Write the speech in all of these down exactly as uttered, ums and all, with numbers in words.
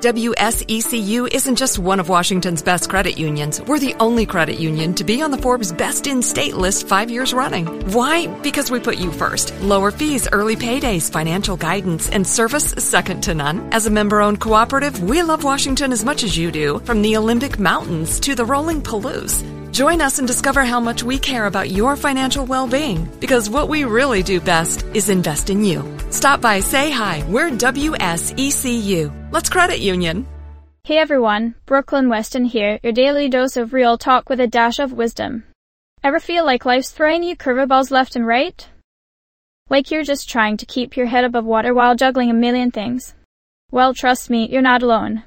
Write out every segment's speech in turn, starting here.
W S E C U isn't just one of Washington's best credit unions. We're the only credit union to be on the Forbes Best in State list five years running. Why? Because we put you first. Lower fees, early paydays, financial guidance, and service second to none. As a member-owned cooperative, we love Washington as much as you do, from the Olympic Mountains to the rolling Palouse. Join us and discover how much we care about your financial well-being, because what we really do best is invest in you. Stop by, say hi. We're W S E C U. Let's credit union. Hey everyone, Brooklyn Weston here, your daily dose of real talk with a dash of wisdom. Ever feel like life's throwing you curveballs left and right? Like you're just trying to keep your head above water while juggling a million things? Well, trust me, you're not alone.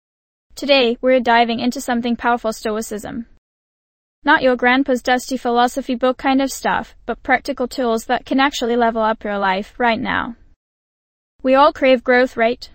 Today, we're diving into something powerful: Stoicism. Not your grandpa's dusty philosophy book kind of stuff, but practical tools that can actually level up your life right now. We all crave growth, right?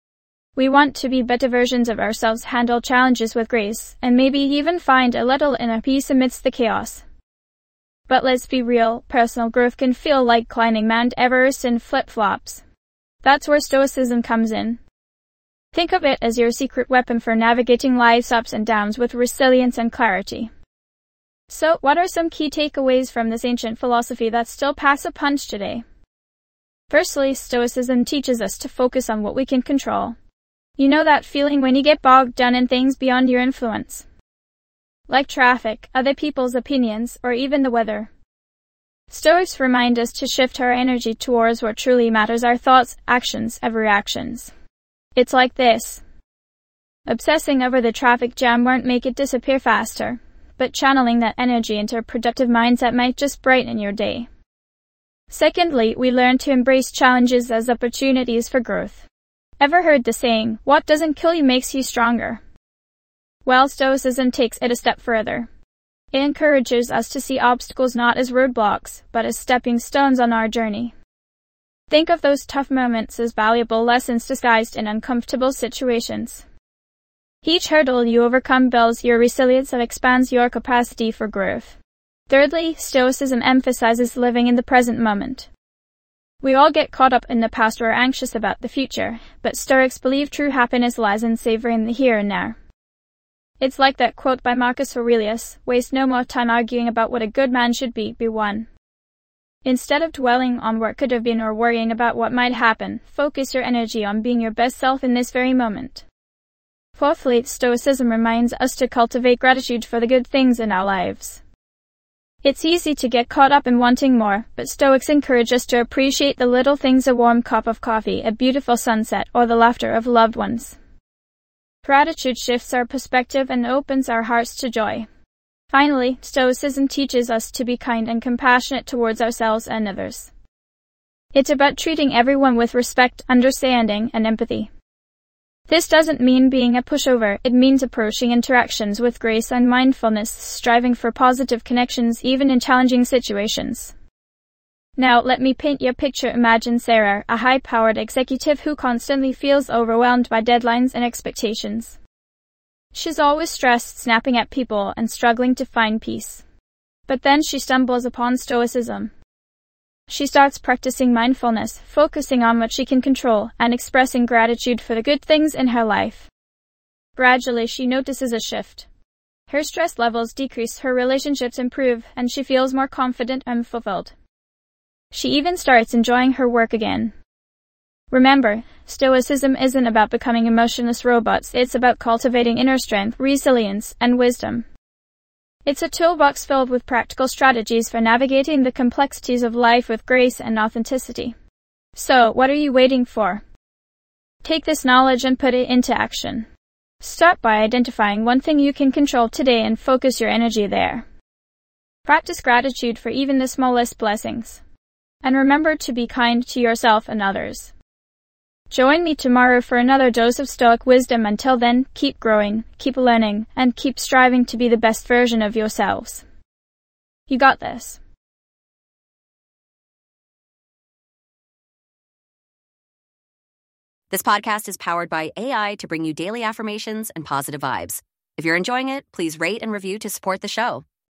We want to be better versions of ourselves, handle challenges with grace, and maybe even find a little inner peace amidst the chaos. But let's be real, personal growth can feel like climbing Mount Everest in flip-flops. That's where Stoicism comes in. Think of it as your secret weapon for navigating life's ups and downs with resilience and clarity. So, what are some key takeaways from this ancient philosophy that still pass a punch today? Firstly, Stoicism teaches us to focus on what we can control. You know that feeling when you get bogged down in things beyond your influence? Like traffic, other people's opinions, or even the weather. Stoics remind us to shift our energy towards what truly matters: our thoughts, actions, and reactions. It's like this. Obsessing over the traffic jam won't make it disappear faster, but channeling that energy into a productive mindset might just brighten your day. Secondly, we learn to embrace challenges as opportunities for growth. Ever heard the saying, what doesn't kill you makes you stronger? Well, Stoicism takes it a step further. It encourages us to see obstacles not as roadblocks, but as stepping stones on our journey. Think of those tough moments as valuable lessons disguised in uncomfortable situations. Each hurdle you overcome builds your resilience and expands your capacity for growth. Thirdly, Stoicism emphasizes living in the present moment. We all get caught up in the past or are anxious about the future, but Stoics believe true happiness lies in savoring the here and now. It's like that quote by Marcus Aurelius, waste no more time arguing about what a good man should be, be one. Instead of dwelling on what could have been or worrying about what might happen, focus your energy on being your best self in this very moment. Fourthly, Stoicism reminds us to cultivate gratitude for the good things in our lives. It's easy to get caught up in wanting more, but Stoics encourage us to appreciate the little things: a warm cup of coffee, a beautiful sunset, or the laughter of loved ones. Gratitude shifts our perspective and opens our hearts to joy. Finally, Stoicism teaches us to be kind and compassionate towards ourselves and others. It's about treating everyone with respect, understanding, and empathy. This doesn't mean being a pushover, it means approaching interactions with grace and mindfulness, striving for positive connections even in challenging situations. Now, let me paint you a picture. Imagine Sarah, a high-powered executive who constantly feels overwhelmed by deadlines and expectations. She's always stressed, snapping at people, and struggling to find peace. But then she stumbles upon Stoicism. She starts practicing mindfulness, focusing on what she can control, and expressing gratitude for the good things in her life. Gradually, she notices a shift. Her stress levels decrease, her relationships improve, and she feels more confident and fulfilled. She even starts enjoying her work again. Remember, Stoicism isn't about becoming emotionless robots, it's about cultivating inner strength, resilience, and wisdom. It's a toolbox filled with practical strategies for navigating the complexities of life with grace and authenticity. So, what are you waiting for? Take this knowledge and put it into action. Start by identifying one thing you can control today and focus your energy there. Practice gratitude for even the smallest blessings. And remember to be kind to yourself and others. Join me tomorrow for another dose of Stoic wisdom. Until then, keep growing, keep learning, and keep striving to be the best version of yourselves. You got this. This podcast is powered by A I to bring you daily affirmations and positive vibes. If you're enjoying it, please rate and review to support the show.